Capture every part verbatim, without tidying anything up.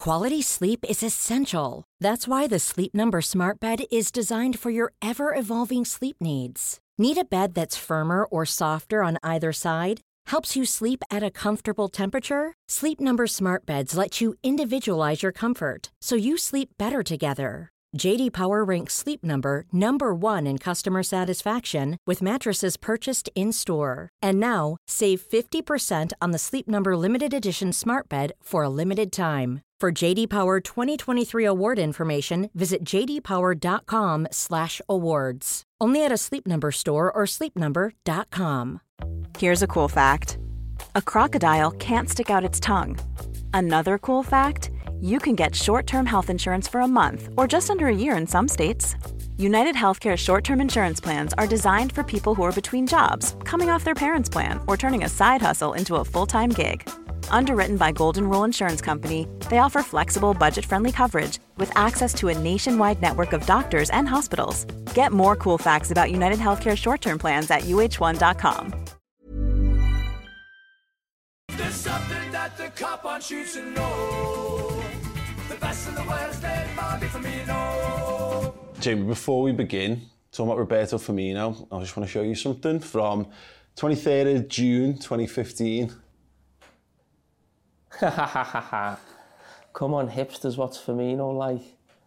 Quality sleep is essential. That's why the Sleep Number Smart Bed is designed for your ever-evolving sleep needs. Need a bed that's firmer or softer on either side? Helps you sleep at a comfortable temperature? Sleep Number Smart Beds let you individualize your comfort so you sleep better together. J D Power ranks Sleep Number number one in customer satisfaction with mattresses purchased in-store. And now, save fifty percent on the Sleep Number Limited Edition Smart Bed for a limited time. For J D Power twenty twenty-three award information, visit j d power dot com slash awards. Only at a Sleep Number store or sleep number dot com. Here's a cool fact. A crocodile can't stick out its tongue. Another cool fact, you can get short-term health insurance for a month or just under a year in some states. United Healthcare short-term insurance plans are designed for people who are between jobs, coming off their parents' plan, or turning a side hustle into a full-time gig. Underwritten by Golden Rule Insurance Company, they offer flexible, budget-friendly coverage with access to a nationwide network of doctors and hospitals. Get more cool facts about United Healthcare short-term plans at u h one dot com. There's something that the cop wants you to know. The best in the worst, they might be Firmino. Jamie, before we begin, talking about Roberto Firmino, I just want to show you something from twenty-third of June twenty fifteen. Ha ha ha ha ha. Come on, hipsters, what's Firmino like?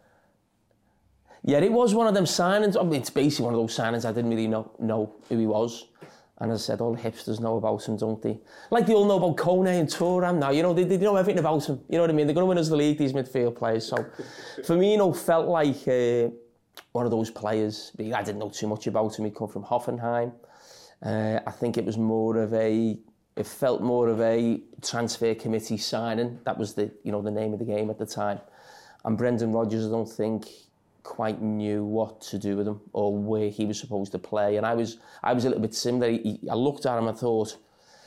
Yeah, it was one of them signings. I mean, it's basically one of those signings I didn't really know, know who he was. And as I said, all the hipsters know about him, don't they? Like they all know about Kone and Thuram now. You know, they, they know everything about him. You know what I mean? They're going to win us the league, these midfield players. So Firmino felt like uh, one of those players. I didn't know too much about him. He'd come from Hoffenheim. Uh, I think it was more of a... It felt more of a transfer committee signing. That was the, you know, the name of the game at the time. And Brendan Rodgers, I don't think, quite knew what to do with him or where he was supposed to play. And I was I was a little bit similar. He, I looked at him and thought,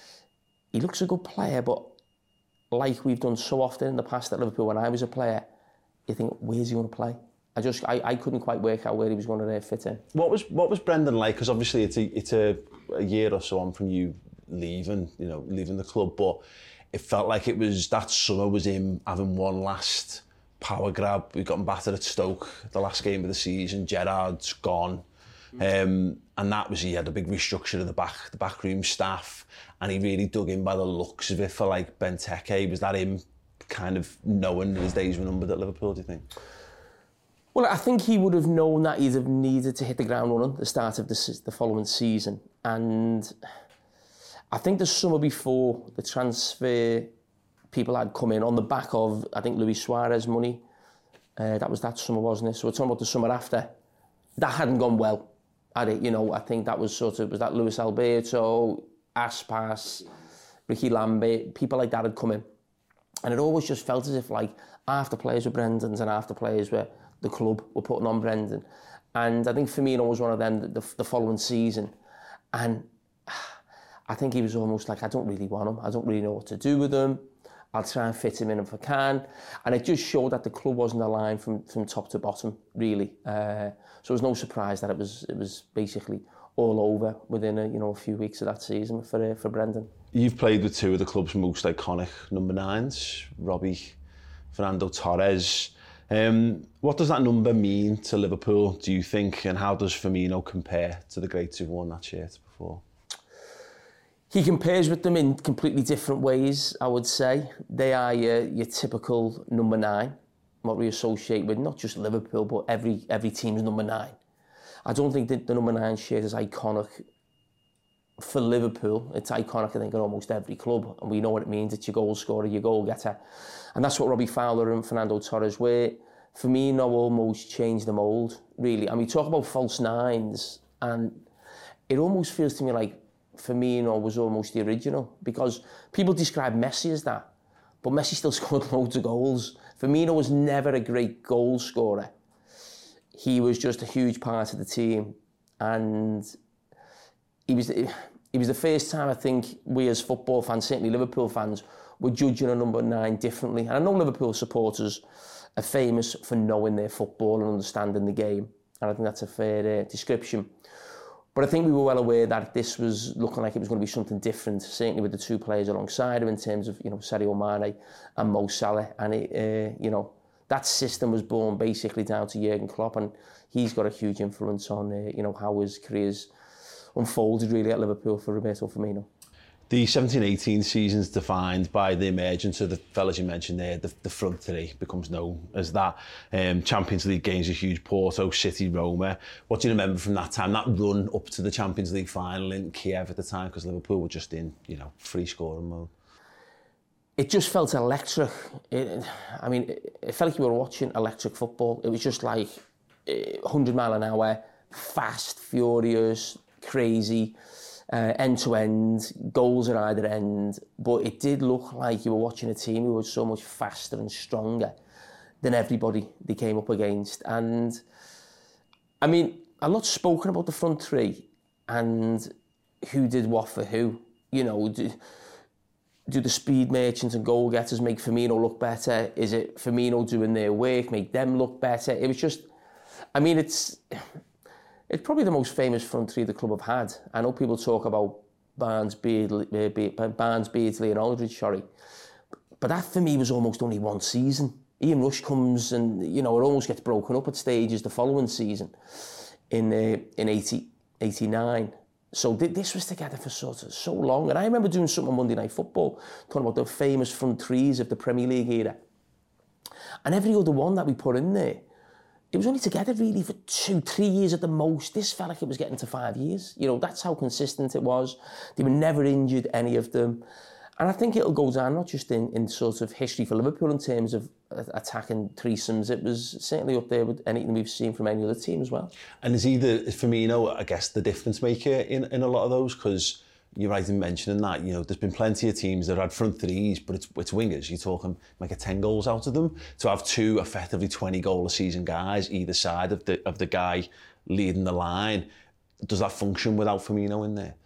he looks a good player, but like we've done so often in the past at Liverpool, when I was a player, you think, where's he going to play? I just I, I couldn't quite work out where he was going to uh, fit in. What was what was Brendan like? Because obviously it's a it's a, a year or so on from you leaving, you know, leaving the club, but it felt like it was that summer was him having one last power grab. We got him battered at Stoke, the last game of the season. Gerrard's gone, um, and that was he had a big restructure of the back, the backroom staff, and he really dug in by the looks of it for like Benteke. Was that him, kind of knowing that his days were numbered at Liverpool? Do you think? Well, I think he would have known that he'd have needed to hit the ground running at the start of the, the following season, and I think the summer before the transfer, people had come in on the back of, I think, Luis Suarez money. Uh, that was that summer, wasn't it? So we're talking about the summer after. That hadn't gone well, had it? You know, I think that was sort of, was that Luis Alberto, Aspas, Ricky Lambert, people like that had come in. And it always just felt as if, like, half the players were Brendan's and half the players were the club were putting on Brendan. And I think Firmino was one of them the, the following season. And I think he was almost like, I don't really want him. I don't really know what to do with him. I'll try and fit him in if I can. And it just showed that the club wasn't aligned from, from top to bottom, really. Uh, so it was no surprise that it was it was basically all over within a, you know, a few weeks of that season for uh, for Brendan. You've played with two of the club's most iconic number nines, Robbie, Fernando Torres. Um, what does that number mean to Liverpool, do you think? And how does Firmino compare to the greats who've worn that shirt before? He compares with them in completely different ways, I would say. They are your, your typical number nine, what we associate with not just Liverpool, but every every team's number nine. I don't think that the number nine shirt is iconic for Liverpool. It's iconic, I think, in almost every club, and we know what it means. It's your goal scorer, your goal getter. And that's what Robbie Fowler and Fernando Torres were. Firmino almost changed the mould, really. And we talk about false nines, and it almost feels to me like Firmino was almost the original, because people describe Messi as that, but Messi still scored loads of goals. Firmino was never a great goal scorer. He was just a huge part of the team, and he was the, he was the first time I think we as football fans, certainly Liverpool fans, were judging a number nine differently. And I know Liverpool supporters are famous for knowing their football and understanding the game, and I think that's a fair uh, description. But I think we were well aware that this was looking like it was going to be something different, certainly with the two players alongside him in terms of, you know, Sadio Mane and Mo Salah. And, it, uh, you know, that system was born basically down to Jurgen Klopp, and he's got a huge influence on, uh, you know, how his career's unfolded really at Liverpool for Roberto Firmino. The seventeen eighteen season's defined by the emergence of the fellas you mentioned there. The, the front three becomes known as that. Um, Champions League games are huge. Porto, City, Roma. What do you remember from that time? That run up to the Champions League final in Kiev at the time, because Liverpool were just in, you know, free scoring mode. It just felt electric. It, I mean, it, it felt like you were watching electric football. It was just like one hundred mile an hour, fast, furious, crazy. Uh, end-to-end, goals at either end, but it did look like you were watching a team who was so much faster and stronger than everybody they came up against. And, I mean, I'm not spoken about the front three and who did what for who. You know, do, do the speed merchants and goal-getters make Firmino look better? Is it Firmino doing their work, make them look better? It was just, I mean, it's... It's probably the most famous front three the club have had. I know people talk about Barnes, Beardsley, uh, Barnes, Beardsley and Aldridge, sorry. But that for me was almost only one season. Ian Rush comes and, you know, it almost gets broken up at stages the following season in uh, in eighty, eighty-nine. So th- this was together for sort of so long. And I remember doing something on Monday Night Football, talking about the famous front threes of the Premier League era. And every other one that we put in there, it was only together really for two, three years at the most. This felt like it was getting to five years. You know, that's how consistent it was. They were never injured, any of them. And I think it'll go down, not just in, in sort of history for Liverpool in terms of attacking threesomes. It was certainly up there with anything we've seen from any other team as well. And is either Firmino, I guess, the difference maker in, in a lot of those? Because you're right in mentioning that, you know, there's been plenty of teams that had front threes, but it's, it's wingers. You're talking, might get ten goals out of them. To have two effectively twenty goal a season guys either side of the of the guy leading the line, does that function without Firmino in there?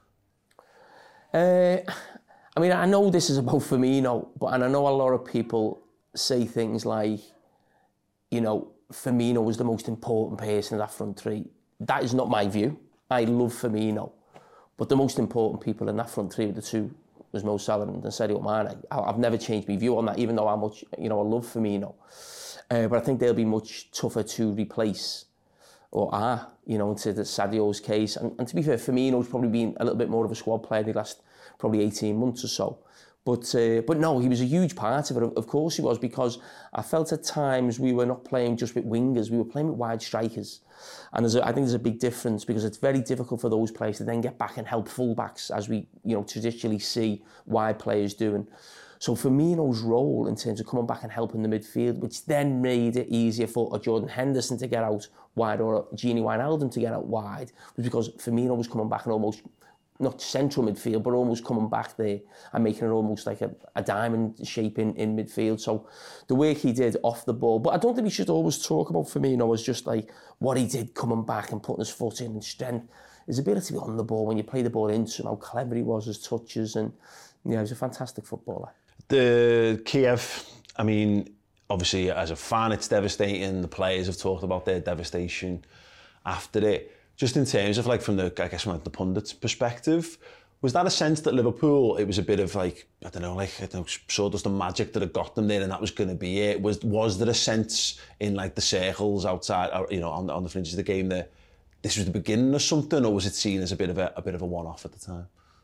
Uh, I mean, I know this is about Firmino, but and I know a lot of people say things like, you know, Firmino was the most important person in that front three. That is not my view. I love Firmino. But the most important people in that front three, the two, was Mo Salah and Sadio Mane. I've never changed my view on that, even though how much, you know, I love Firmino. Uh, but I think they'll be much tougher to replace, or are, you know, into the Sadio's case. And, and to be fair, Firmino's probably been a little bit more of a squad player the last probably eighteen months or so. But uh, but no, he was a huge part of it. Of course he was, because I felt at times we were not playing just with wingers, we were playing with wide strikers. And there's a, I think there's a big difference, because it's very difficult for those players to then get back and help fullbacks, as we, you know, traditionally see wide players doing. So Firmino's role in terms of coming back and helping the midfield, which then made it easier for a Jordan Henderson to get out wide or a Gini Wijnaldum to get out wide, was because Firmino was coming back and almost, not central midfield, but almost coming back there and making it almost like a, a diamond shape in, in midfield. So the work he did off the ball, but I don't think we should always talk about Firmino as just like what he did coming back and putting his foot in and strength. His ability to be on the ball when you play the ball into him, how clever he was, his touches, and yeah, he was a fantastic footballer. The Kiev, I mean, obviously as a fan it's devastating. The players have talked about their devastation after it. Just in terms of, like, from the, I guess, from like the pundits' perspective, was that a sense that Liverpool, it was a bit of like, I don't know, like, I don't know, sawdust and magic that had got them there and that was going to be it? Was was there a sense in, like, the circles outside, or, you know, on, on the fringes of the game that this was the beginning of something, or was it seen as a bit of a, a bit of a one-off at the time?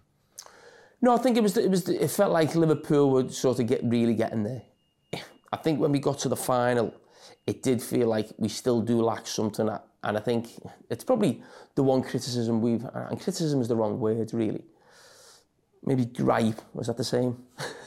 No, I think it was, it was, it felt like Liverpool were sort of get really getting there. I think when we got to the final, it did feel like we still do lack something. And I think it's probably the one criticism we've... And criticism is the wrong word, really. Maybe gripe, was that the same?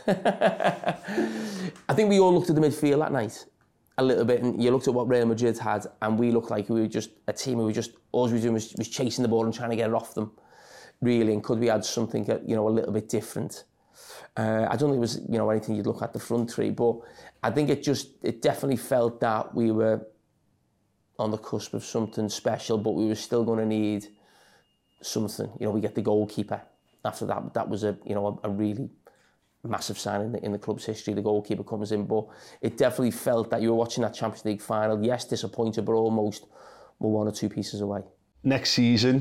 I think we all looked at the midfield that night a little bit, and you looked at what Real Madrid had, and we looked like we were just a team who were just... All we were doing was, was chasing the ball and trying to get it off them, really. And could we add something, you know, a little bit different? Uh, I don't think it was, you know, anything you'd look at the front three, but I think it just, it definitely felt that we were on the cusp of something special, but we were still going to need something. You know, we get the goalkeeper. After that, that was a, you know, a, a really massive sign in the, in the club's history. The goalkeeper comes in, but it definitely felt that you were watching that Champions League final. Yes, disappointed, but almost we're one or two pieces away. Next season,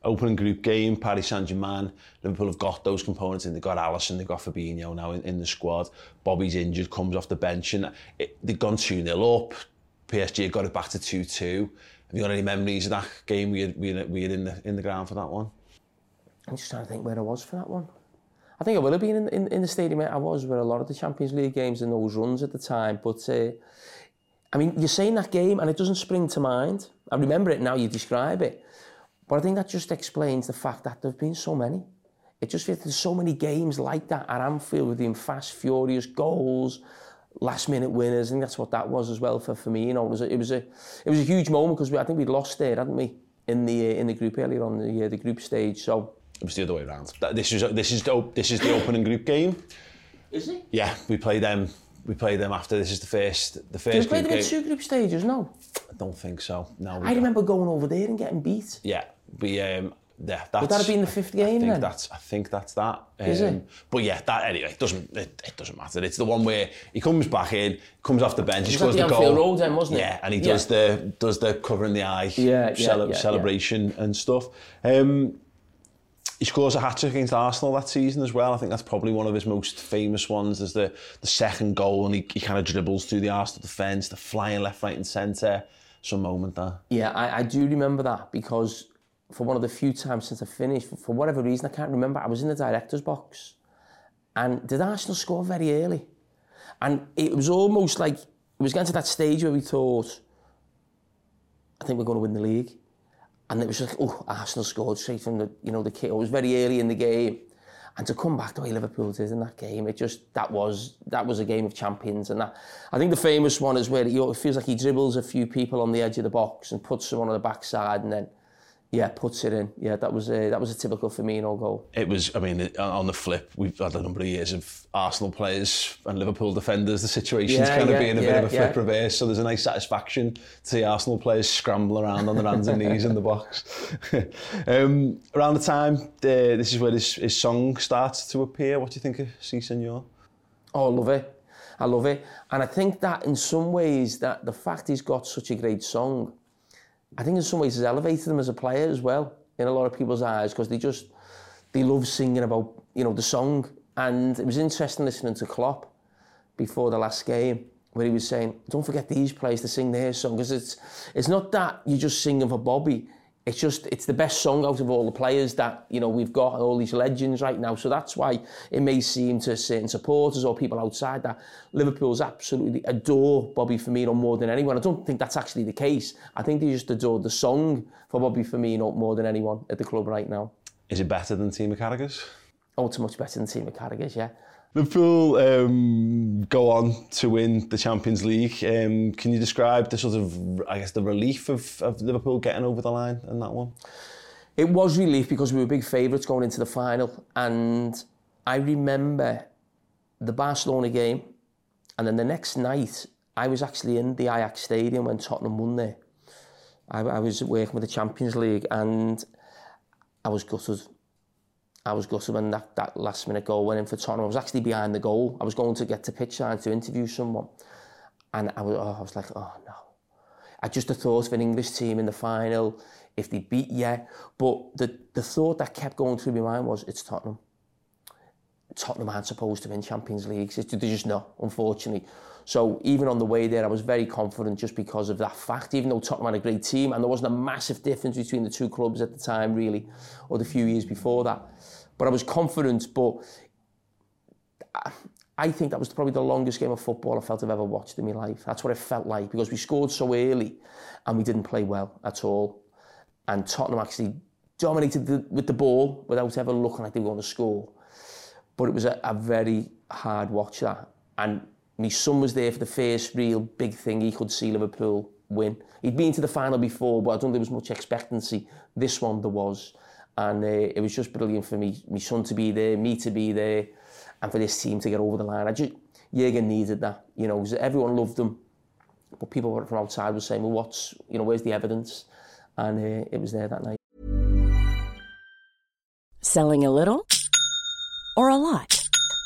opening group game, Paris Saint-Germain. Liverpool have got those components in. They've got Alisson, they've got Fabinho now in, in the squad. Bobby's injured, comes off the bench, and it, they've gone two nil up. P S G have got it back to two two. Have you got any memories of that game? Were you, were you, were you in the in the ground for that one? I'm just trying to think where I was for that one. I think I will have been in, in, in the stadium. I was with a lot of the Champions League games and those runs at the time. But, uh, I mean, you're saying that game and it doesn't spring to mind. I remember it now, you describe it. But I think that just explains the fact that there have been so many. It just feels there's so many games like that at Anfield with them fast, furious goals, last-minute winners. I think that's what that was as well for, for me. You know, it was a, it was a, it was a huge moment because I think we'd lost there, hadn't we, in the uh, in the group earlier on the uh, the group stage. So. It was the other way around. This is this is the this is the opening group game. Is it? Yeah, we played them. We played them after. This is the first the first. Did we play group them in game. two group stages? No. I don't think so. No. We I remember going over there and getting beat. Yeah, we um. Yeah, that's, Would that have been the fifth game I think then? That's, I think that's that. Um, Is it? But yeah, that anyway. It doesn't. It, it doesn't matter. It's the one where he comes back in, comes off the bench, he It was scores at the the Anfield goal. Road then, wasn't it? Yeah, and he does Yeah. the does the covering the eye Yeah, yeah, cele- yeah, celebration yeah. and stuff. Um, he scores a hat-trick against Arsenal that season as well. I think that's probably one of his most famous ones. There's the the second goal, and he, he kind of dribbles through the Arsenal defence, the flying left, right, and centre. Some moment there. Yeah, I, I do remember that because for one of the few times since I finished, for, for whatever reason, I can't remember, I was in the director's box. And did Arsenal score very early? And it was almost like, it was getting to that stage where we thought, I think we're going to win the league. And it was like, oh, Arsenal scored straight from the, you know, the kick. It was very early in the game. And to come back the way Liverpool did in that game, it just, that was that was a game of champions. And that, I think the famous one is where he, it feels like he dribbles a few people on the edge of the box and puts someone on the backside and then, yeah, puts it in. Yeah, that was a, that was a typical Firmino goal. It was, I mean, on the flip, we've had a number of years of Arsenal players and Liverpool defenders. The situation's Yeah, kind yeah, of being a yeah, bit of a flip yeah. reverse, so there's a nice satisfaction to see Arsenal players scramble around on their hands and knees in the box. um, around the time, uh, this is where his, his song starts to appear. What do you think of Si Senor? Oh, I love it. I love it. And I think that in some ways, that the fact he's got such a great song, I think in some ways has elevated him as a player as well in a lot of people's eyes because they just, they love singing about, you know, the song. And it was interesting listening to Klopp before the last game where he was saying, don't forget these players to sing their song because it's, it's not that you're just singing for Bobby. It's just, it's the best song out of all the players that, you know, we've got, all these legends right now. So that's why it may seem to certain supporters or people outside that Liverpool's absolutely adore Bobby Firmino more than anyone. I don't think that's actually the case. I think they just adore the song for Bobby Firmino more than anyone at the club right now. Is it better than Timo Carragher's? Oh, it's much better than Timo Carragher's, yeah. Liverpool um, go on to win the Champions League. Um, can you describe the sort of, I guess, the relief of, of Liverpool getting over the line in that one? It was relief because we were big favourites going into the final. And I remember the Barcelona game. And then the next night, I was actually in the Ajax Stadium when Tottenham won there. I, I was working with the Champions League and I was gutted. I was gutted when that, that last minute goal went in for Tottenham. I was actually behind the goal. I was going to get to pitch side to interview someone. And I was, oh, I was like, oh no. I just the thought of an English team in the final, if they beat, yeah. But the, the thought that kept going through my mind was, it's Tottenham. Tottenham aren't supposed to win Champions Leagues. They're just not, unfortunately. So even on the way there, I was very confident just because of that fact, even though Tottenham had a great team, and there wasn't a massive difference between the two clubs at the time, really, or the few years before that. But I was confident, but I think that was probably the longest game of football I felt I've ever watched in my life. That's what it felt like, because we scored so early and we didn't play well at all. And Tottenham actually dominated the, with the ball without ever looking like they were going to score. But it was a, a very hard watch, that. And my son was there for the first real big thing he could see Liverpool win. He'd been to the final before, but I don't think there was much expectancy. This one there was. And uh, it was just brilliant for me, my son to be there, me to be there, and for this team to get over the line. I just, Jürgen needed that, you know, everyone loved him, but people from outside were saying, well, what's, you know, where's the evidence? And uh, it was there that night. Selling a little or a lot?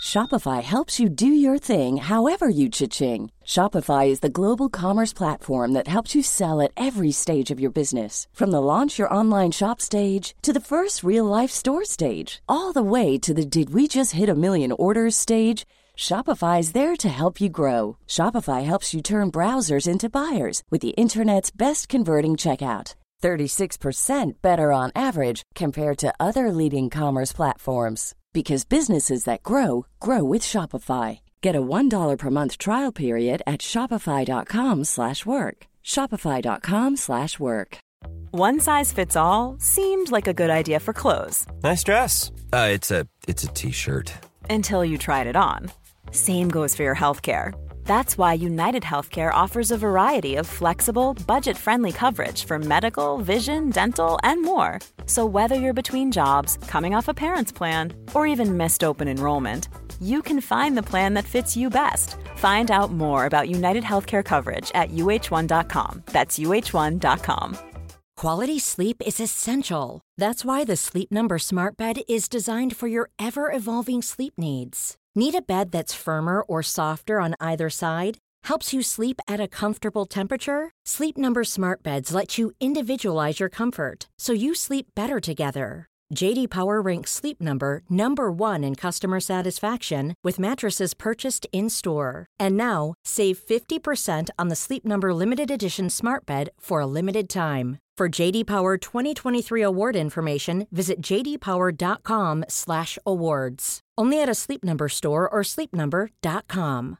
Shopify helps you do your thing however you cha-ching. Shopify is the global commerce platform that helps you sell at every stage of your business. From the launch your online shop stage to the first real-life store stage, all the way to the did we just hit a million orders stage. Shopify is there to help you grow. Shopify helps you turn browsers into buyers with the internet's best converting checkout. thirty-six percent better on average compared to other leading commerce platforms. Because businesses that grow, grow with Shopify. Get a one dollar per month trial period at shopify.com slash work. Shopify.com slash work. One size fits all seemed like a good idea for clothes. Nice dress. Uh, it's a it's a t-shirt. Until you tried it on. Same goes for your healthcare. That's why United Healthcare offers a variety of flexible, budget-friendly coverage for medical, vision, dental, and more. So whether you're between jobs, coming off a parent's plan, or even missed open enrollment, you can find the plan that fits you best. Find out more about United Healthcare coverage at U H one dot com. That's U H one dot com. Quality sleep is essential. That's why the Sleep Number Smart Bed is designed for your ever-evolving sleep needs. Need a bed that's firmer or softer on either side? Helps you sleep at a comfortable temperature? Sleep Number Smart Beds let you individualize your comfort, so you sleep better together. J D Power ranks Sleep Number number one in customer satisfaction with mattresses purchased in-store. And now, save fifty percent on the Sleep Number Limited Edition Smart Bed for a limited time. For J D Power twenty twenty-three award information, visit jdpower.com slash awards. Only at a Sleep Number store or sleep number dot com.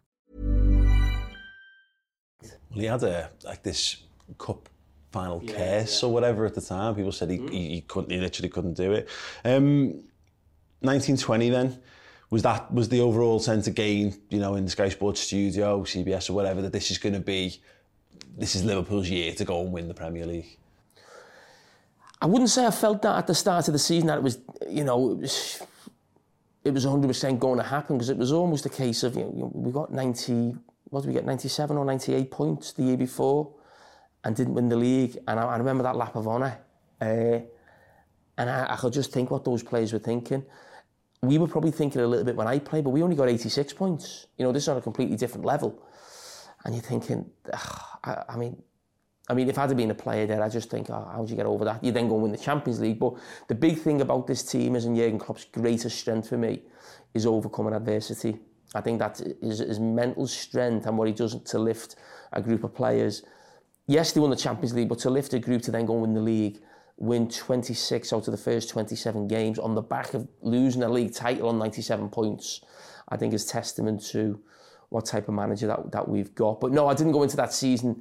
Well, he had a, like this cup final yeah, curse yeah. or whatever at the time. People said he, mm. he, he couldn't, he literally couldn't do it. Um, nineteen twenty then, was that was the overall sense again, you know, in the Sky Sports studio, C B S or whatever, that this is going to be, this is Liverpool's year to go and win the Premier League? I wouldn't say I felt that at the start of the season, that it was, you know, it was, it was one hundred percent going to happen, because it was almost a case of, you know, we got ninety, what did we get, ninety-seven or ninety-eight points the year before and didn't win the league. And I, I remember that lap of honour. Uh, and I, I could just think what those players were thinking. We were probably thinking a little bit when I played, but we only got eighty-six points. You know, this is on a completely different level. And you're thinking, I, I mean, I mean, if I'd have been a player there, I just think, oh, how do you get over that? You then go and win the Champions League. But the big thing about this team is, and Jurgen Klopp's greatest strength for me, is overcoming adversity. I think that is his mental strength and what he does to lift a group of players. Yes, they won the Champions League, but to lift a group to then go and win the league, win twenty-six out of the first twenty-seven games on the back of losing a league title on ninety-seven points, I think is testament to what type of manager that, that we've got. But no, I didn't go into that season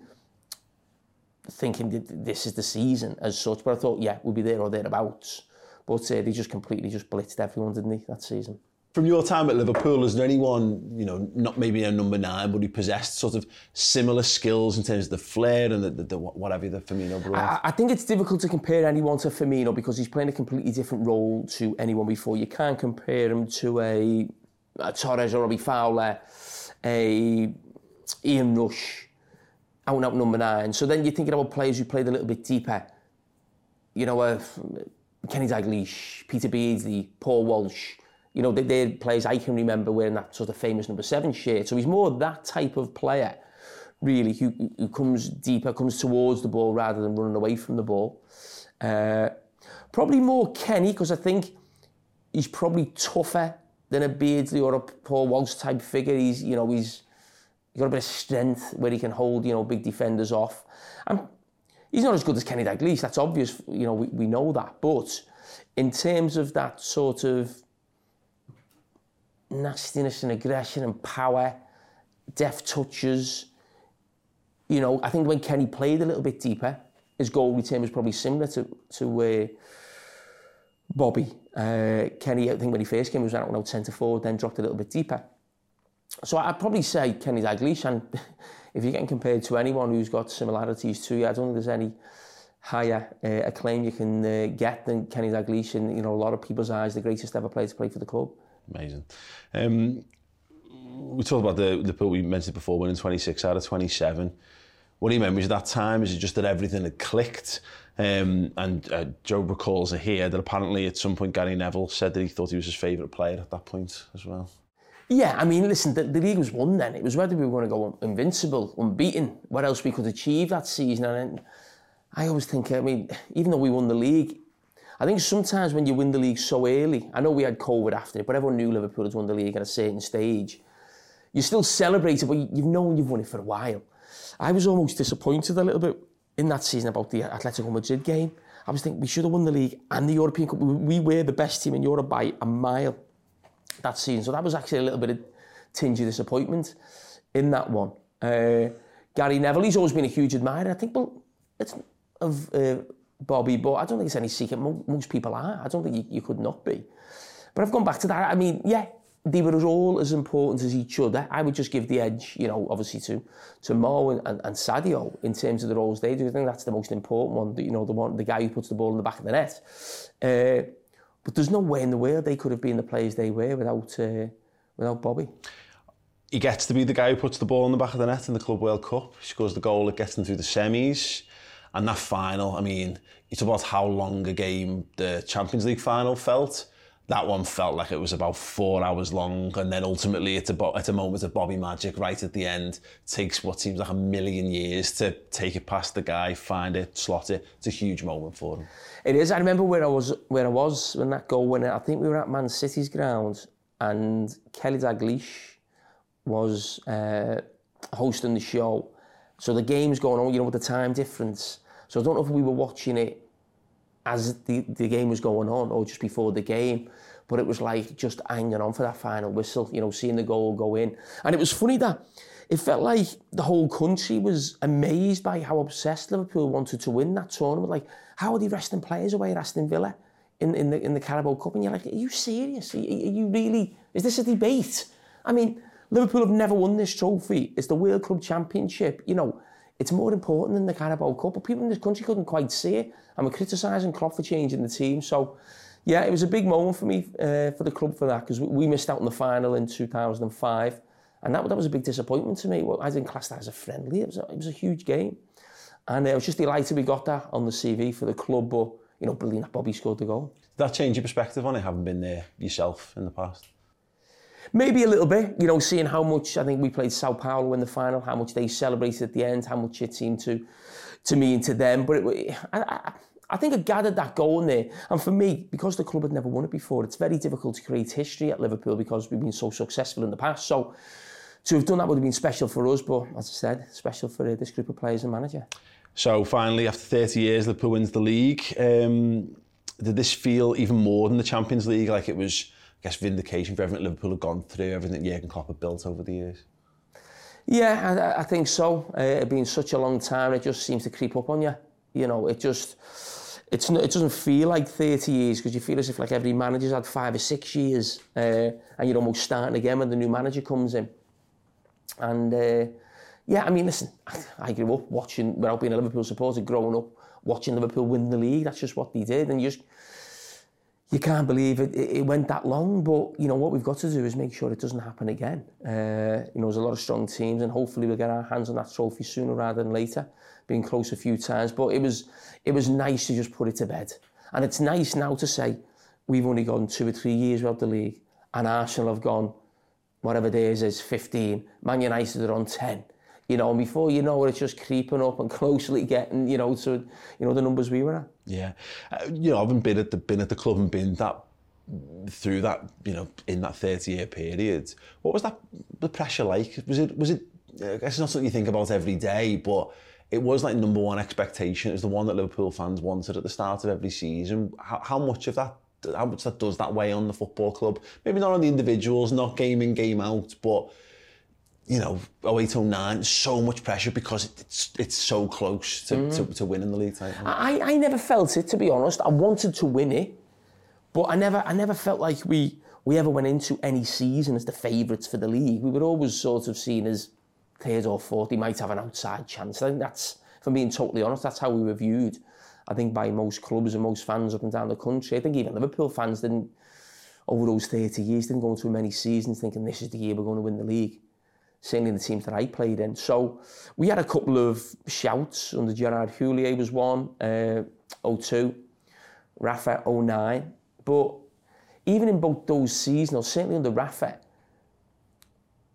thinking that this is the season as such, but I thought, yeah, we'll be there or thereabouts. But uh, they just completely just blitzed everyone, didn't they, that season? From your time at Liverpool, is there anyone, you know, not maybe a number nine, but who possessed sort of similar skills in terms of the flair and the, the, the whatever the Firmino brought? I, I think it's difficult to compare anyone to Firmino because he's playing a completely different role to anyone before. You can't compare him to a, a Torres or Robbie Fowler, a Ian Rush, out and out number nine. So then you're thinking about players who played a little bit deeper. You know, uh, Kenny Dalglish, Peter Beardsley, Paul Walsh. You know, they're players I can remember wearing that sort of famous number seven shirt. So he's more that type of player, really, who, who comes deeper, comes towards the ball rather than running away from the ball. Uh, probably more Kenny, because I think he's probably tougher than a Beardsley or a Paul Walsh type figure. He's, you know, he's, he's got a bit of strength where he can hold, you know, big defenders off. And he's not as good as Kenny Dalglish, that's obvious, you know, we, we know that. But in terms of that sort of nastiness and aggression and power, deft touches, you know, I think when Kenny played a little bit deeper, his goal return was probably similar to, to uh, Bobby. Uh, Kenny, I think when he first came, he was out and out centre forward, then dropped a little bit deeper. So I'd probably say Kenny Dalglish, and if you're getting compared to anyone who's got similarities to you, I don't think there's any higher uh, acclaim you can uh, get than Kenny Dalglish, and, you know, a lot of people's eyes, the greatest ever player to play for the club. Amazing. Um, we talked about the Liverpool, we mentioned before, winning twenty-six out of twenty-seven. What are your memories of that time? Is it just that everything had clicked? Um, and uh, Joe recalls it here that apparently at some point Gary Neville said that he thought he was his favourite player at that point as well. Yeah, I mean, listen, the, the league was won then. It was whether we were going to go invincible, unbeaten, what else we could achieve that season. And I always think, I mean, even though we won the league, I think sometimes when you win the league so early, I know we had COVID after it, but everyone knew Liverpool had won the league at a certain stage. You still celebrate it, but you've known you've won it for a while. I was almost disappointed a little bit in that season about the Atletico Madrid game. I was thinking we should have won the league and the European Cup. We were the best team in Europe by a mile that season. So that was actually a little bit of tinge of disappointment in that one. Uh, Gary Neville, he's always been a huge admirer. I think, well, it's of uh, Bobby, but I don't think it's any secret. Mo- most people are. I don't think you, you could not be. But I've gone back to that. I mean, yeah, they were all as important as each other. I would just give the edge, you know, obviously to to Mo and, and, and Sadio in terms of the roles they do. I think that's the most important one. You know, the one, the guy who puts the ball in the back of the net. Uh, but there's no way in the world they could have been the players they were without uh, without Bobby. He gets to be the guy who puts the ball in the back of the net in the Club World Cup. He scores the goal that gets them through the semis. And that final, I mean, it's about how long a game the Champions League final felt. That one felt like it was about four hours long, and then ultimately it's a, bo- it's a moment of Bobby magic right at the end. It takes what seems like a million years to take it past the guy, find it, slot it. It's a huge moment for him. It is. I remember where I was where I was when that goal went in. I think we were at Man City's ground, and Kelly Dalglish was uh, hosting the show. So the game's going on, you know, with the time difference. So I don't know if we were watching it as the, the game was going on or just before the game, but it was like just hanging on for that final whistle, you know, seeing the goal go in. And it was funny that it felt like the whole country was amazed by how obsessed Liverpool wanted to win that tournament. Like, how are they resting players away at Aston Villa in, in, the, in the Carabao Cup? And you're like, are you serious? Are, are you really, is this a debate? I mean, Liverpool have never won this trophy. It's the World Club Championship, you know. It's more important than the Carabao Cup, but people in this country couldn't quite see it. And we're criticising Klopp for changing the team. So, yeah, it was a big moment for me, uh, for the club for that, because we, we missed out on the final in two thousand five. And that, that was a big disappointment to me. Well, I didn't class that as a friendly. It was a, it was a huge game. And uh, I was just delighted we got that on the C V for the club, but, you know, believing that Bobby scored the goal. Did that change your perspective on it, having been there yourself in the past? Maybe a little bit, you know, seeing how much, I think we played Sao Paulo in the final, how much they celebrated at the end, how much it seemed to to me and to them. But it, I, I, I think I gathered that goal in there. And for me, because the club had never won it before, it's very difficult to create history at Liverpool because we've been so successful in the past. So to have done that would have been special for us, but as I said, special for uh, this group of players and manager. So finally, after thirty years, Liverpool wins the league. Um, did this feel even more than the Champions League? Like it was, I guess, vindication for everything Liverpool have gone through, everything that Jurgen Klopp had built over the years? Yeah, I, I think so. Uh, it's been such a long time, it just seems to creep up on you. You know, it just, it's it doesn't feel like thirty years because you feel as if like every manager's had five or six years uh, and you're almost starting again when the new manager comes in. And uh, yeah, I mean, listen, I grew up watching, without being a Liverpool supporter, growing up watching Liverpool win the league. That's just what they did. And you just, you can't believe it, it, it went that long, but you know what we've got to do is make sure it doesn't happen again. Uh, you know, there's a lot of strong teams, and hopefully we'll get our hands on that trophy sooner rather than later. Been close a few times, but it was it was nice to just put it to bed. And it's nice now to say we've only gone two or three years without the league, and Arsenal have gone whatever days is fifteen. Man United are on ten. You know, and before you know it, it's just creeping up and closely getting, you know, to you know the numbers we were at. Yeah, uh, you know, I've been at the been at the club and been that through that, you know, in that thirty year period. What was that the pressure like? Was it was it? I guess it's not something you think about every day, but it was like number one expectation. It was the one that Liverpool fans wanted at the start of every season. How, how much of that? How much that does that weigh on the football club? Maybe not on the individuals, not game in, game out, but you know, oh eight oh nine, so much pressure because it's it's so close to, mm. to, to winning the league title. I, I never felt it, to be honest. I wanted to win it, but I never I never felt like we we ever went into any season as the favourites for the league. We were always sort of seen as third or fourth. They might have an outside chance. I think that's, if I'm being totally honest, that's how we were viewed, I think, by most clubs and most fans up and down the country. I think even Liverpool fans didn't, over those thirty years, didn't go into many seasons thinking this is the year we're going to win the league. Certainly the teams that I played in. So we had a couple of shouts under Gerard Houllier was one, uh, oh two, Rafa oh nine. But even in both those seasons, or certainly under Rafa,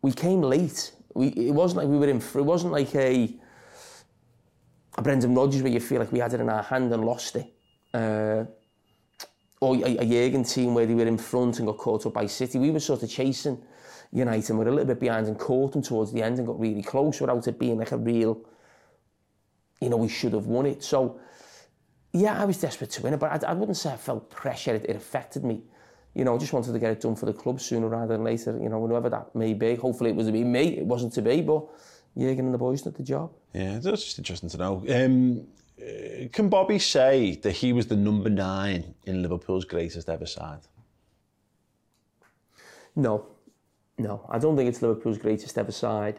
we came late. We, it wasn't like we were in, it wasn't like a, a Brendan Rodgers where you feel like we had it in our hand and lost it. Uh, or a, a Jurgen team where they were in front and got caught up by City. We were sort of chasing United and were a little bit behind and caught them towards the end and got really close without it being like a real, you know, we should have won it. So, yeah, I was desperate to win it, but I, I wouldn't say I felt pressure. It, it affected me. You know, I just wanted to get it done for the club sooner rather than later, you know, whenever that may be. Hopefully it was to be me, it wasn't to be, but Jurgen and the boys did the job. Yeah, that's just interesting to know. Um, uh, can Bobby say that he was the number nine in Liverpool's greatest ever side? No, no. I don't think it's Liverpool's greatest ever side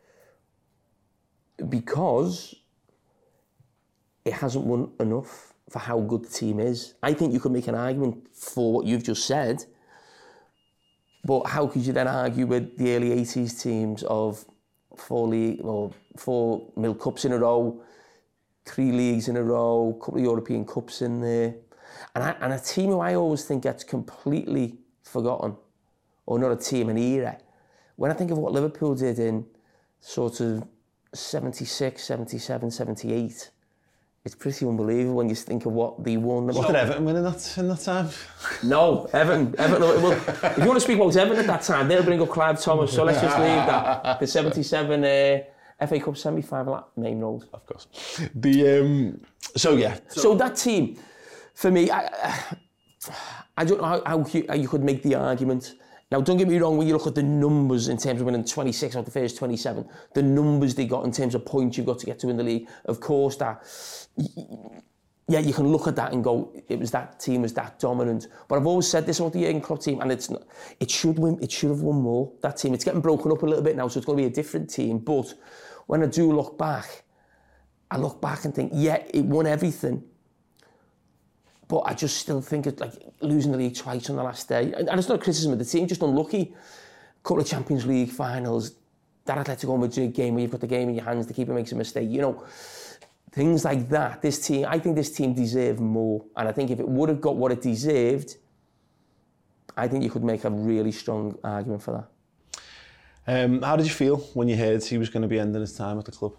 because it hasn't won enough for how good the team is. I think you could make an argument for what you've just said, but how could you then argue with the early eighties teams of four league or four Milk Cups in a row, three leagues in a row, a couple of European Cups in there, and I, and a team who I always think gets completely forgotten, or not a team, an era. When I think of what Liverpool did in sort of seventy-six, seventy-seven, seventy-eight. It's pretty unbelievable when you think of what they won. What did Everton win in that, in that time? No, Everton. Everton. Well, if you want to speak about Everton at that time, they'll bring up Clive Thomas, so let's just leave that. The seventy-seven uh, F A Cup semi-final at Main Road. Of course. The um, So, yeah. So, so that team, for me, I, I don't know how, how, you, how you could make the argument. Now, don't get me wrong, when you look at the numbers in terms of winning twenty-six out of the first twenty-seven, the numbers they got in terms of points you've got to get to win the league, of course, that, yeah, you can look at that and go, it was that team was that dominant. But I've always said this about the Jurgen Klopp team, and it's not, it should win, it should have won more, that team. It's getting broken up a little bit now, so it's going to be a different team. But when I do look back, I look back and think, yeah, it won everything. But I just still think it's like losing the league twice on the last day. And, and it's not a criticism of the team, just unlucky. A couple of Champions League finals, that Atletico Madrid game where you've got the game in your hands, the keeper makes a mistake, you know, things like that. This team, I think this team deserved more. And I think if it would have got what it deserved, I think you could make a really strong argument for that. Um, how did you feel when you heard he was going to be ending his time at the club?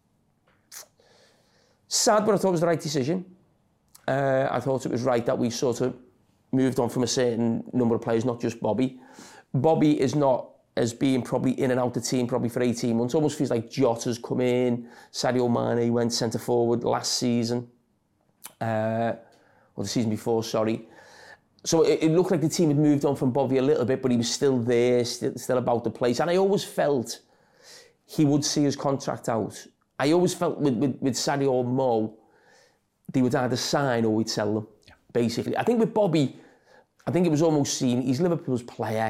Sad, but I thought it was the right decision. Uh, I thought it was right that we sort of moved on from a certain number of players, not just Bobby. Bobby is not as being probably in and out the team probably for eighteen months. Almost feels like Jota's come in, Sadio Mane went centre forward last season, uh, or the season before, sorry. So it, it looked like the team had moved on from Bobby a little bit, but he was still there, still, still about the place. And I always felt he would see his contract out. I always felt with, with, with Sadio or Mo, they would either sign or we'd sell them, yeah. Basically. I think with Bobby, I think it was almost seen, he's Liverpool's player.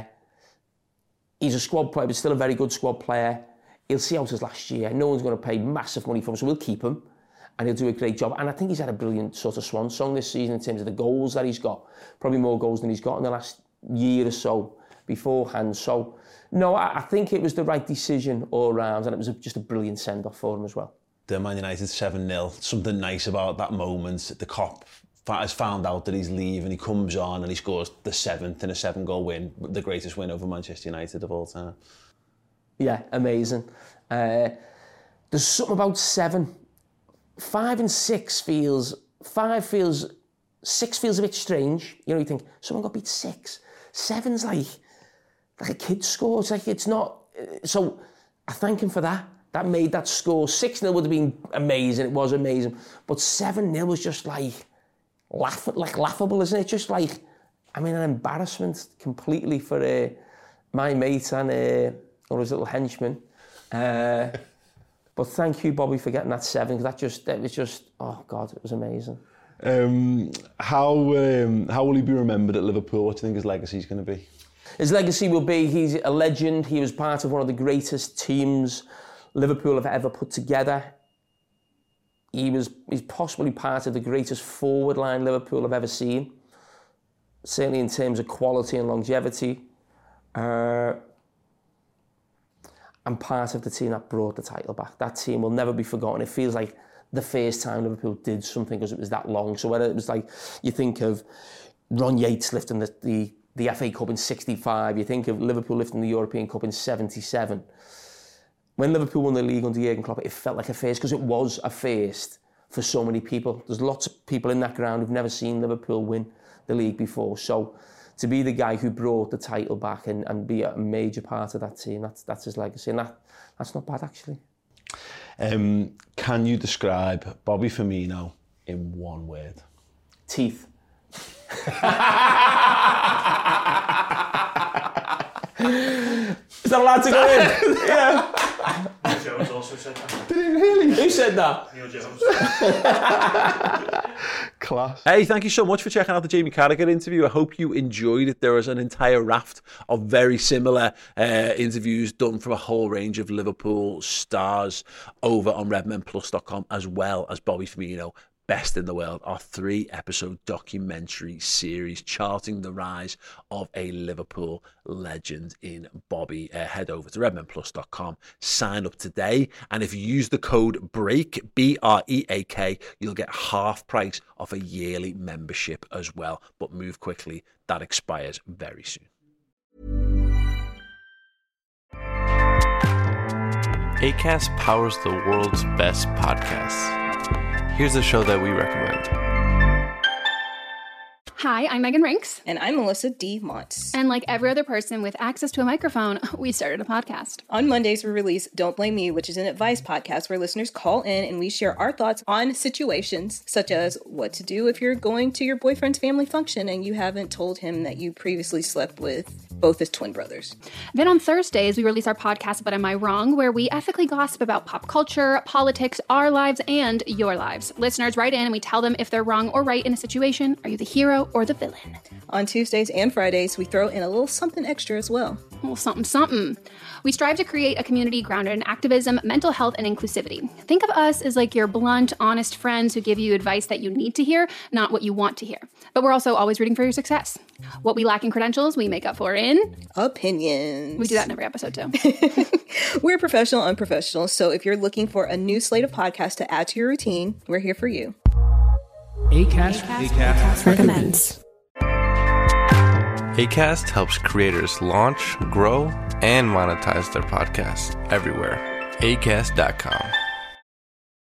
He's a squad player, but still a very good squad player. He'll see out his last year. No one's going to pay massive money for him, so we'll keep him. And he'll do a great job. And I think he's had a brilliant sort of swan song this season in terms of the goals that he's got. Probably more goals than he's got in the last year or so beforehand. So, no, I, I think it was the right decision all round, and it was a, just a brilliant send-off for him as well. The Man United seven nil, something nice about that moment. The cop has found out that he's leaving, he comes on and he scores the seventh in a seven-goal win, the greatest win over Manchester United of all time. Yeah, amazing. Uh, there's something about seven. Five and six feels, five feels, six feels a bit strange. You know, you think, someone got beat six. Seven's like, like a kid score. It's like, it's not, so I thank him for that. That made that score. six nil would have been amazing. It was amazing. But seven nil was just like, laugh, like laughable, isn't it? Just like, I mean, an embarrassment completely for uh, my mate and uh, or his little henchman. Uh, but thank you, Bobby, for getting that seven, because that just, that was just, oh God, it was amazing. Um, how um, how will he be remembered at Liverpool? What do you think his legacy is going to be? His legacy will be, he's a legend. He was part of one of the greatest teams Liverpool have ever put together. He was he's possibly part of the greatest forward line Liverpool have ever seen, certainly in terms of quality and longevity. Uh, and part of the team that brought the title back. That team will never be forgotten. It feels like the first time Liverpool did something because it was that long. So whether it was like, you think of Ron Yates lifting the, the the F A Cup in sixty-five. You think of Liverpool lifting the European Cup in seventy-seven. When Liverpool won the league under Jurgen Klopp, it felt like a first because it was a first for so many people. There's lots of people in that ground who've never seen Liverpool win the league before. So to be the guy who brought the title back and, and be a major part of that team, that's that's his legacy. And that that's not bad, actually. Um, can you describe Bobby Firmino in one word? Teeth. Is that allowed to go in? Yeah. Neil Jones also said that. Did he really? Who said that? Neil Jones. Class. Hey, thank you so much for checking out the Jamie Carragher interview. I hope you enjoyed it. There was an entire raft of very similar uh, interviews done from a whole range of Liverpool stars over on redmen plus dot com, as well as Bobby Firmino, Best in the World, our three-episode documentary series charting the rise of a Liverpool legend in Bobby. Uh, head over to redmen plus dot com, sign up today, and if you use the code BREAK, B R E A K, you'll get half price off a yearly membership as well. But move quickly, that expires very soon. Acast powers the world's best podcasts. Here's a show that we recommend. Hi, I'm Megan Rinks. And I'm Melissa D. Montz. And like every other person with access to a microphone, we started a podcast. On Mondays, we release Don't Blame Me, which is an advice podcast where listeners call in and we share our thoughts on situations such as what to do if you're going to your boyfriend's family function and you haven't told him that you previously slept with both his twin brothers. Then on Thursdays, we release our podcast, But Am I Wrong?, where we ethically gossip about pop culture, politics, our lives, and your lives. Listeners write in and we tell them if they're wrong or right in a situation. Are you the hero or the villain? On Tuesdays and Fridays, we throw in a little something extra as well. A little something, something. We strive to create a community grounded in activism, mental health, and inclusivity. Think of us as like your blunt, honest friends who give you advice that you need to hear, not what you want to hear. But we're also always rooting for your success. What we lack in credentials, we make up for in... opinions. We do that in every episode, too. We're professional, unprofessional, so if you're looking for a new slate of podcasts to add to your routine, we're here for you. Acast, Acast, Acast recommends. Acast helps creators launch, grow, and monetize their podcasts everywhere. Acast dot com.